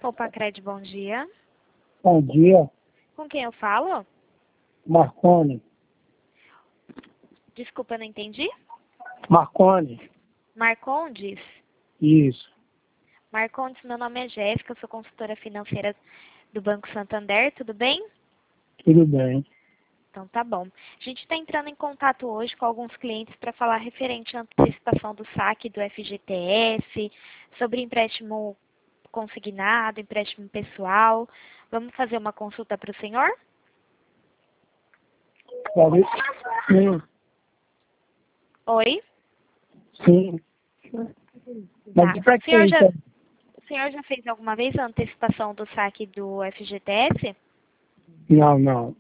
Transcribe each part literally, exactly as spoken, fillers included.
Opa, Cred, bom dia. Bom dia, Com quem eu falo? Marcone. Desculpa, eu não entendi. Marcone, Marcondes? isso, Marcondes, meu nome é Jéssica, eu sou consultora financeira do Banco Santander, tudo bem? tudo bem. Então tá bom. A gente está entrando em contato hoje com alguns clientes para falar referente à antecipação do saque do F G T S, sobre empréstimo consignado, empréstimo pessoal. Vamos fazer uma consulta para o senhor? Pode- Sim, Oi? sim. Tá. Mas pra O senhor quem? já, Então? o senhor já fez alguma vez a antecipação do saque do F G T S? Não, não,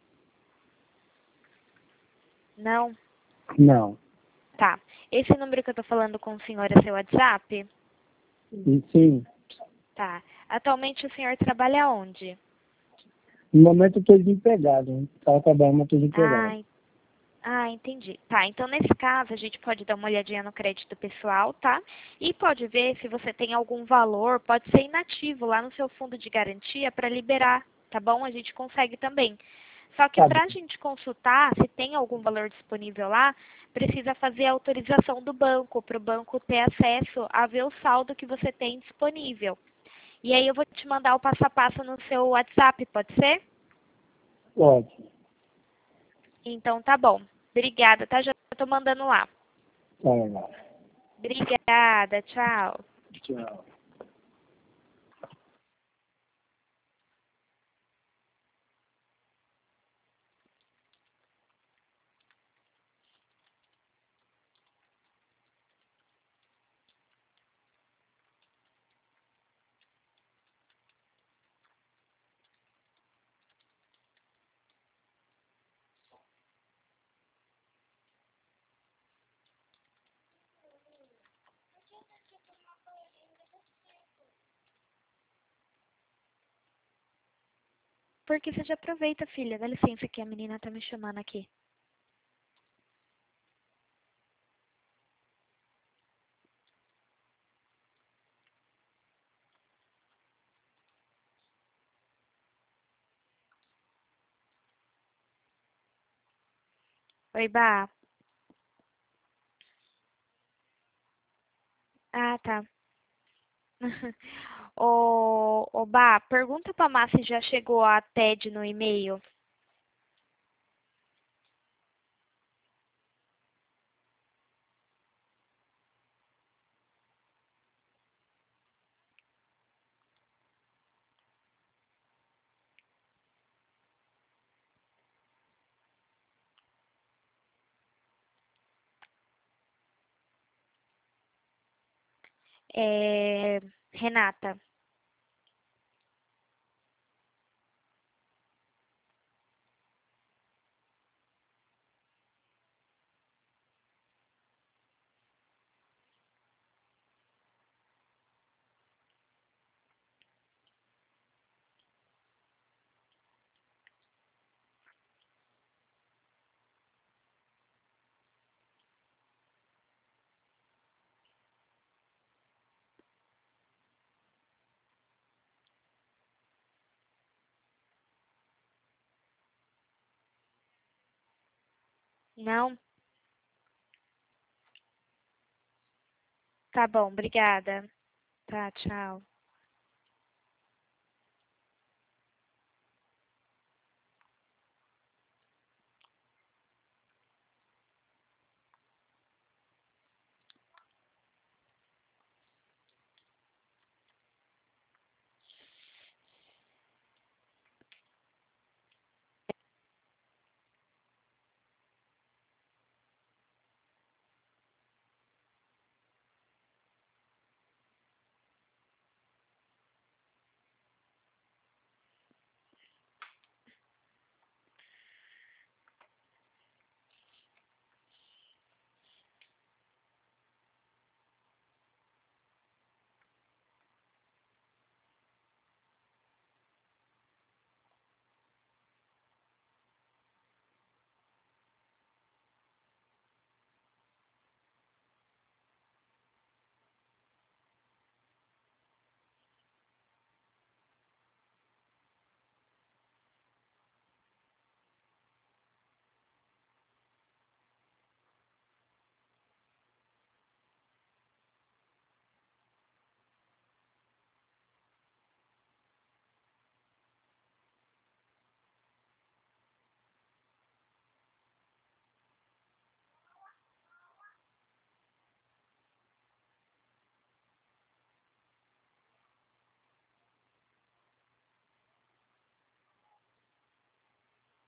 Não? não. Tá. Esse número que eu tô falando com o senhor é seu WhatsApp? E sim, Tá. Atualmente o senhor trabalha onde? no momento eu estou desempregado. Hein? Estava trabalhando, mas estou Ah, desempregado. en- ah, entendi. Tá, então nesse caso a gente pode dar uma olhadinha no crédito pessoal, tá? E pode ver se você tem algum valor, pode ser inativo lá no seu fundo de garantia para liberar, tá bom? A gente consegue também. Só que Tá para a bem. gente consultar se tem algum valor disponível lá, precisa fazer a autorização do banco, para o banco ter acesso a ver o saldo que você tem disponível. E aí eu vou te mandar o passo a passo no seu WhatsApp, pode ser? Pode. Então tá bom. Obrigada, tá? Já tô mandando lá. Tá legal. Obrigada, tchau. Tchau. Porque você já aproveita, filha. Dá licença que a menina tá me chamando aqui. Oi, Bá. Ah, tá. Ô, ô, Bá, pergunta pra Má se já chegou a T E D no e-mail. É... Renata. Não? Tá bom, obrigada. Tá, tchau.